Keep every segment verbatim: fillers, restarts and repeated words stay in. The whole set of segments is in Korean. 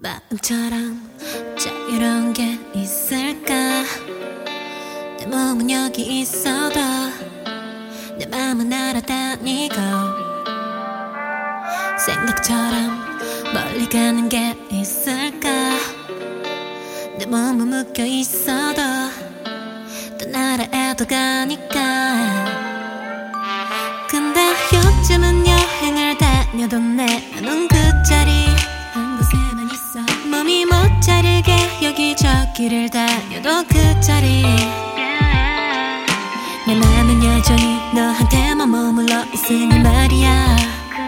마음처럼 자유로운 게 있을까? 내 몸은 여기 있어도 내 마음은 날아다니고 생각처럼 멀리 가는 게 있을까? 내 몸은 묶여 있어도 또 나라에도 가니까. 근데 요즘은 여행을 다녀도 내 맘은 그 자리 한 곳에만 있어. 몸이 못 자르게 여기저기를 다녀도 그 자리. 내 맘은 여전히 너한테만 머물러 있으니 말이야.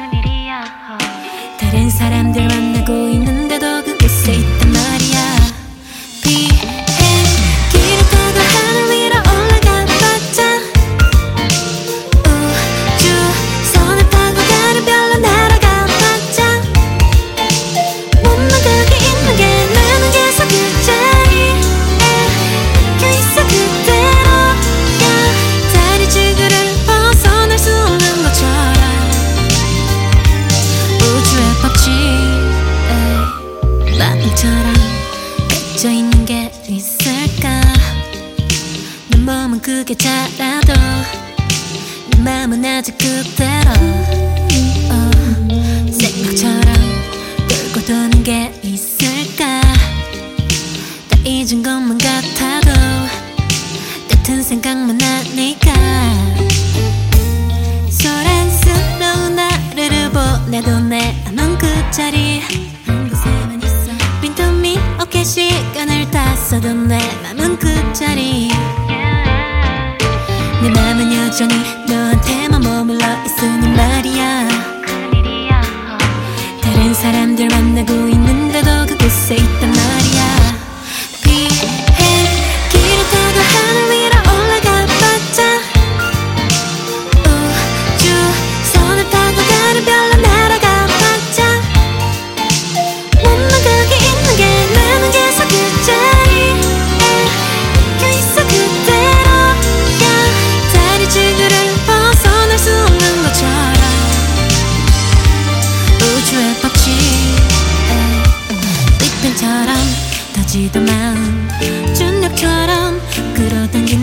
다른 사람들 만나고 있는데도 그곳에 있단 말이야. 비행기를 타고 하늘 위로 올라가 봤자 우주 선을 타고 가는 별로 날아가 봤자 몸만 거기 있는 게 나는 계속 그 자리에 껴있어 그대로야. 다리 지구를 벗어날 수 없는 것처럼 우주의 법칙 마음처럼 맺혀 있는 게 있을까? 내 몸은 그게 자라도 내 마음은 아직 그대로. 어, 생각처럼 돌고 도는 게 있을까? 다 잊은 것만 같아도 같은 생각만 나니까. 소란스러운 하루를 보내도 내 맘은 그 자리 한 곳에만 있어. 빈틈이 없게 시간을 다 써도 내 맘은 그 자리. 내 맘은 여전히 너한테만 머물러 있으니 말이야. 다른 사람들 만나고 있는데도 그곳에 있단 말이야. 비행기를 타고 하늘 위로 올라가 봤자 우주 선을 타고 가는 별로 날아가 봤자 몸만 거기 있는 게 나는 계속 그 자리에 껴있어 그대로야. 다리 지구를 벗어날 수 없는 것처럼 우주의 법칙 빗변처럼 터지던 마음 중력처럼 끌어당긴